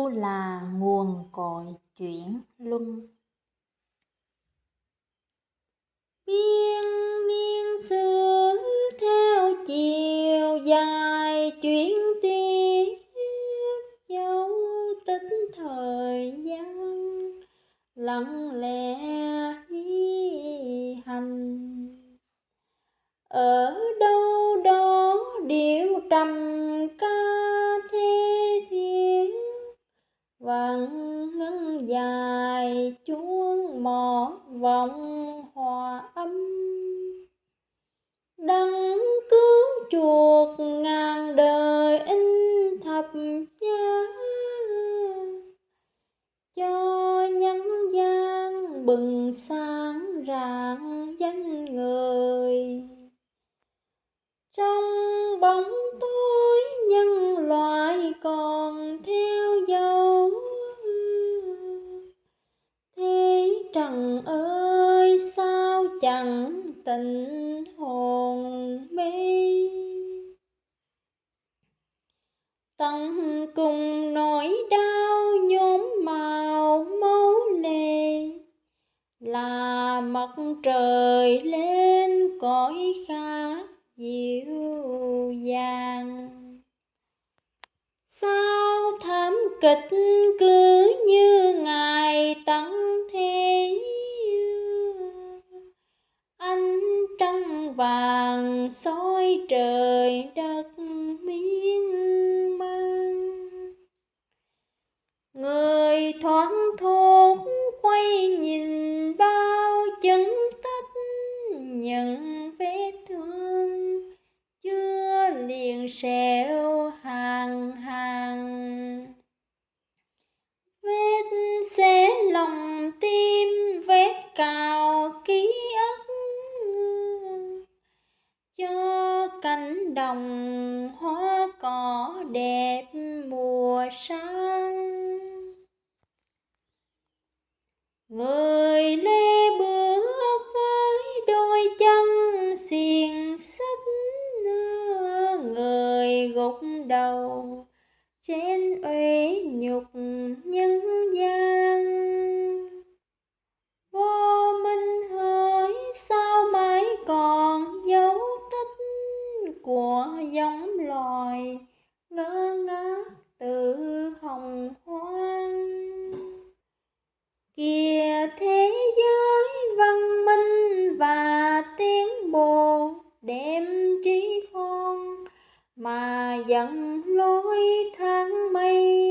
yêu là nguồn cội chuyển luân. Biên niên xưa theo chiều dài chuyển tiếp, dấu tích thời gian lặng lẽ di hành. Ở đâu đó điệu trầm ca thế thiên, vang ngân dài chuông mõ vọng hòa âm. Đấng cứu chuộc ngàn đời in thập giá, cho nhân gian bừng sáng rạng danh người. Trong bóng tối nhân loại còn theo dấu, thế trần ơi sao chẳng tình hồn mê. Tận cùng nỗi đau nhốm màu máu lệ, là mặt trời lên cõi khác dịu dàng. Sao thảm kịch cứ như ngày tận thế, ánh trăng vàng soi trời đất miên man. Người thoáng thốt quay nhìn bao chân tích, những vết thương chưa liền sẹo hàng hàng. Vết xé lòng tim, vết cào ký ức, cho cánh đồng hoa cỏ đẹp mùa sang. Người lê bước với đôi chân xiềng xích, người gục đầu trên uế nhục nhân gian. Vô minh hỡi sao mãi còn dấu tích của giống loài ngơ ngác từ hồng hoang. Kìa thế giới văn minh và tiến bộ, đem trí khôn mà dẫn lối tháng mây.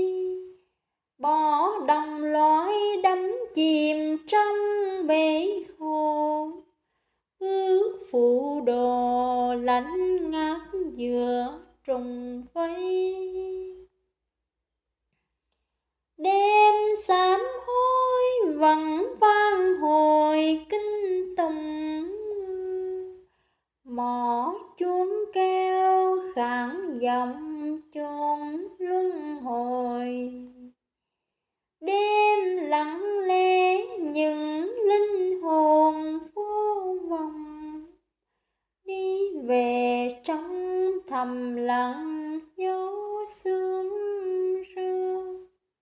Bỏ đồng loại đắm chìm trong bể khổ, ước phụ đồ lạnh ngắt giữa trùng vây. Đêm sám hối vẫn vang hồi kinh tùng, mõ chuông keo khản giọng chôn luân hồi. Đêm lặng lẽ những linh hồn vô vọng, đi về trong thầm lặng dấu sương rơi.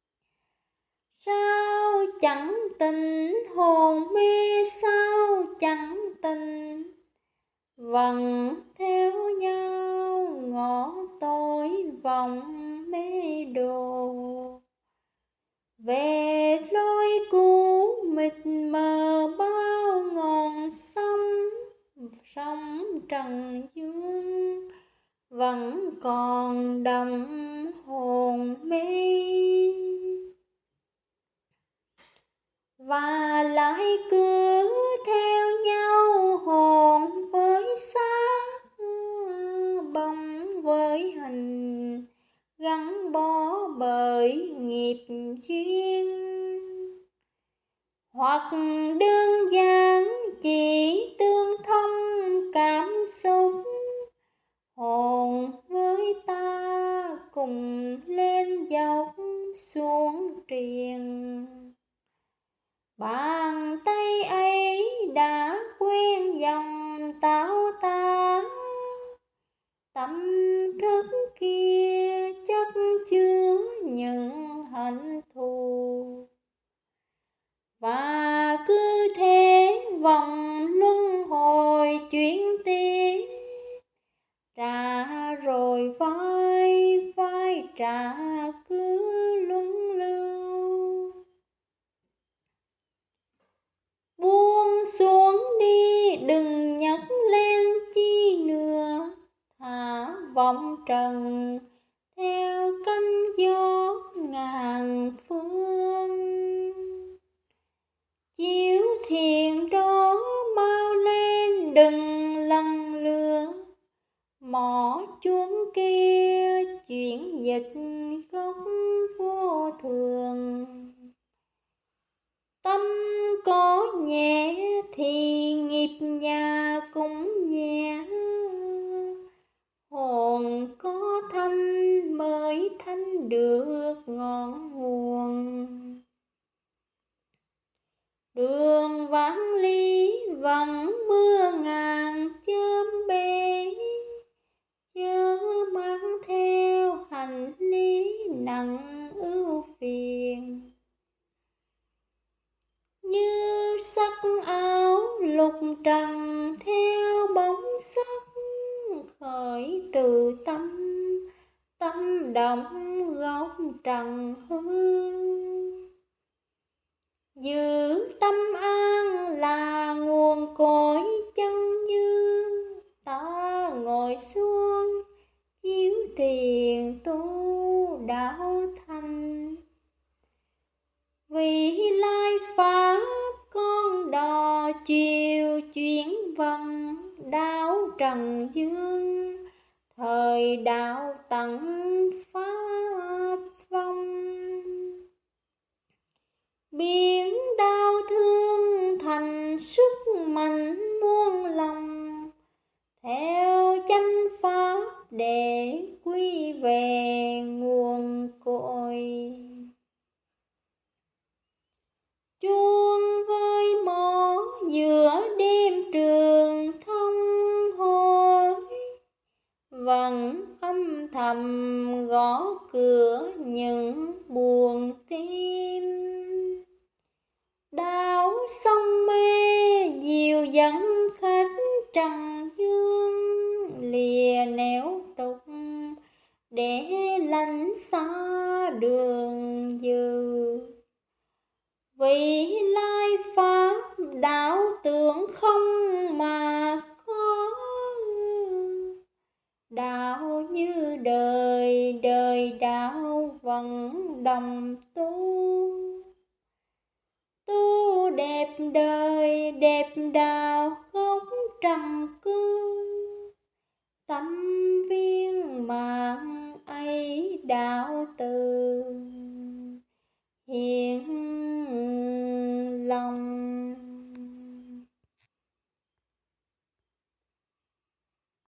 Sao chẳng tình hồn mê, sao chẳng tình vần theo nhau ngõ tối vòng mê đồ. Về lối cũ mịt mờ bao ngọn sông, sông trần dương vẫn còn đậm hồn mê. Và lại cứ theo nhau hồn với xác, bóng với hình gắn bó bởi nghiệp duyên. Hoặc đơn giản chỉ tương thông cảm xúc, hồn với ta cùng lên dốc xuống triền. Bàn tay ấy đã quen dòng táo ta, tâm thức kia chất chứa những trả cứ luân lưu. Buông xuống đi đừng nhắc lên chi nữa, thả vọng trần theo cánh gió ngàn phương. Chiếu thiền đó mau lên đừng lầm lừa, mỏ chuông kia chuyển dịch gốc vô thường. Tâm có nhẹ thì nghiệp nhà cũng nhẹ, hồn có thanh mới thanh được ngọn nguồn. Đường vắng lý vắng mưa ngàn chớm bể, chớ mang theo hành lý nặng ưu phiền. Như sắc áo lục trần theo bóng sắc, khởi từ tâm tâm động gốc trần hương. Giữ tâm an là nguồn cội chân như, ta ngồi xuống chiếu thiền tu đạo thành. Vì lai pháp con đò chiều chuyển vần, đạo trần dương thời đạo tận pháp vong. Biến đau thương thành sức mạnh muôn lòng, theo chánh pháp để quy về nguồn cội. Chuông với mõ giữa đêm trường thông hối, vẫn âm thầm gõ cửa những buồn tim. Đảo sông mê dìu dẫn khách trần dương, lìa nẻo tục để lánh xa đường dư. Vì lai pháp đạo tưởng không mà có, đạo như đời đời đạo vẫn đồng tu. Tu đẹp đời đẹp đạo gốc trầm cư, tâm viên mạng ấy đạo từ hiện lòng.